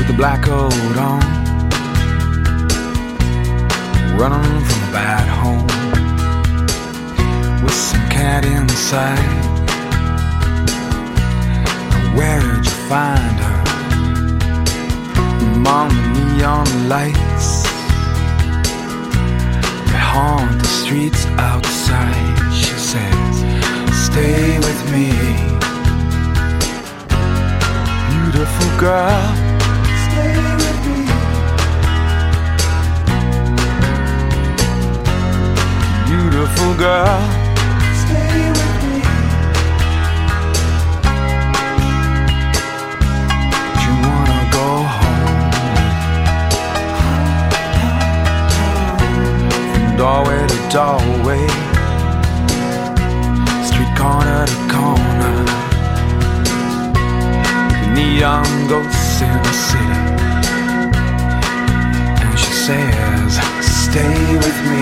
the black coat on, running from a bad home, with some cat inside. Where'd you find her? Among the neon lights that haunt the streets outside. She says, stay with me, beautiful girl, stay with me, beautiful girl, stay with me. You wanna go home, from doorway to doorway, street corner to corner, neon ghosts in the city. And she says, stay with me,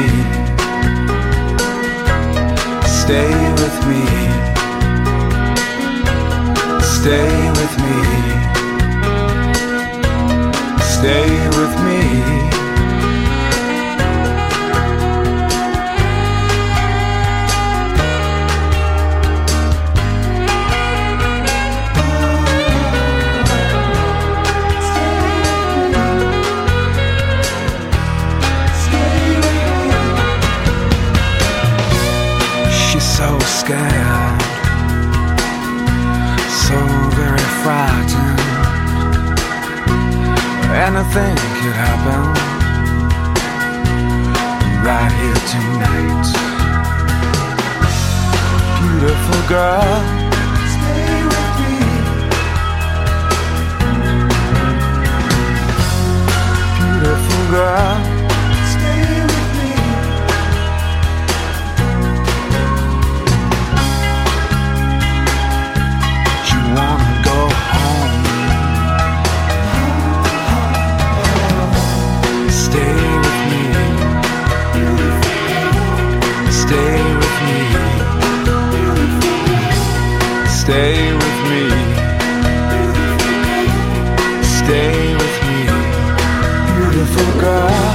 stay with me, stay with me, stay with me. So scared, so very frightened. Anything could happen right here tonight. Beautiful girl, stay with me, beautiful girl, stay with me. Wanna go home, stay with me, stay with me, stay with me, stay with me, beautiful girl.